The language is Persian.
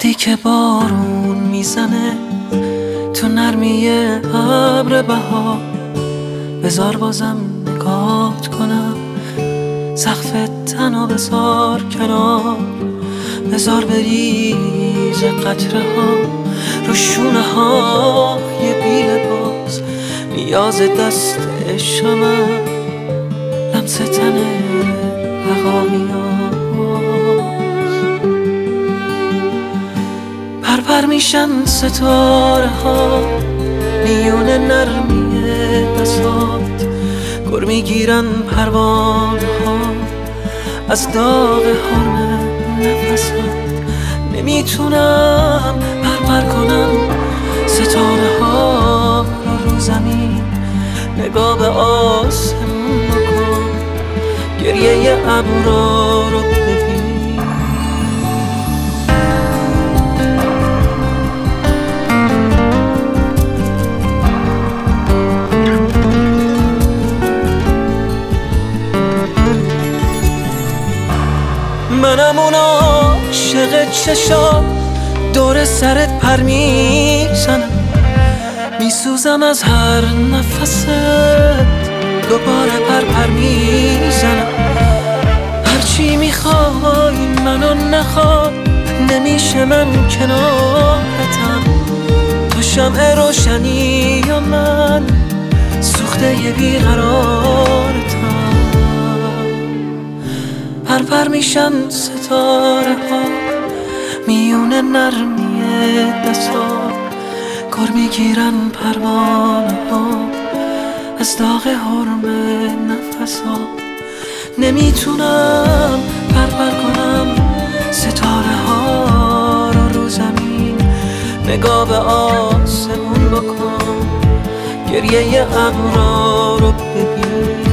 وقتی که بارون میزنه تو نرمی ابر بهار، بذار بازم نگات کنم، سقف تنو بذار کنار، بذار بریز قطره ها رو شونه ها یه بی لباس، نیاز دست عشقم لمس تن بقامیاست. پرپر میشن ستاره ها میون نرمی بساط، گر میگیرن پروانه ها از داغ حرم نفسات. نمیتونم پرپر کنم ستاره ها رو زمین، نگاه به آسمون بکن، گریه ابرا رو ببین. منم اون عاشق چشات دور سرت پر میزنم، میسوزم از هر نفست، دوباره پر میزنم. هرچی میخوای منو نخواد، نمیشه من کنارتم، تو شمع روشنی یا من سوخته ی بیقرارتم. پرپر میشن ستاره ها میون نرمی دستات، گر میگیرن پروانه ها از داغ حرم نفسات. نمیتونم پرپر کنم ستاره ها رو زمین، نگاه به آسمون بکن، گریه ابرا رو ببین.